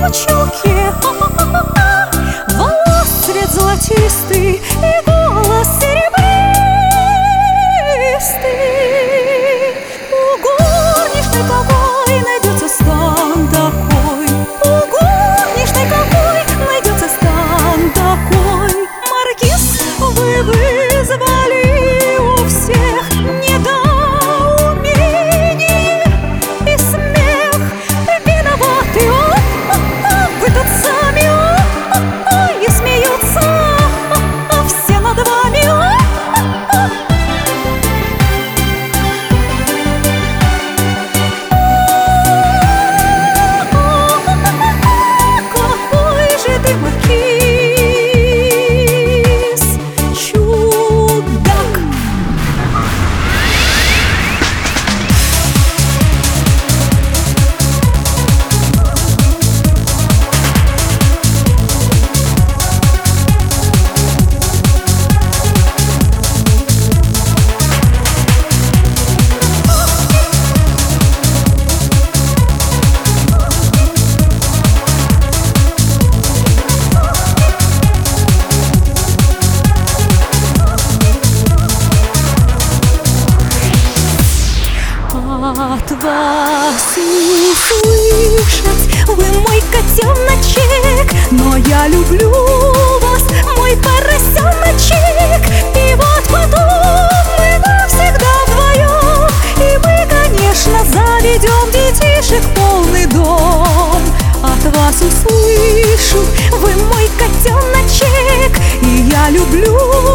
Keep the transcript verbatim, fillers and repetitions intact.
чулке, волос цвет золотистый и голос серебристый. У горничной какой найдется стан такой, у горничной какой найдется стан такой. Маркиз, вы вызвали у всех недоумение и смех. Виноваты, о, о, о, вы тут сами, о, о, о, и смеются, о, о, все над вами, о, о, о. Какой же ты маркиз, чудак! От вас не слышать, вы мой котеночек, но я люблю вас, мой поросеночек. И вот потом мы навсегда вдвоем, и мы, конечно, заведем детишек полный дом. От вас услышу, вы мой котеночек, и я люблю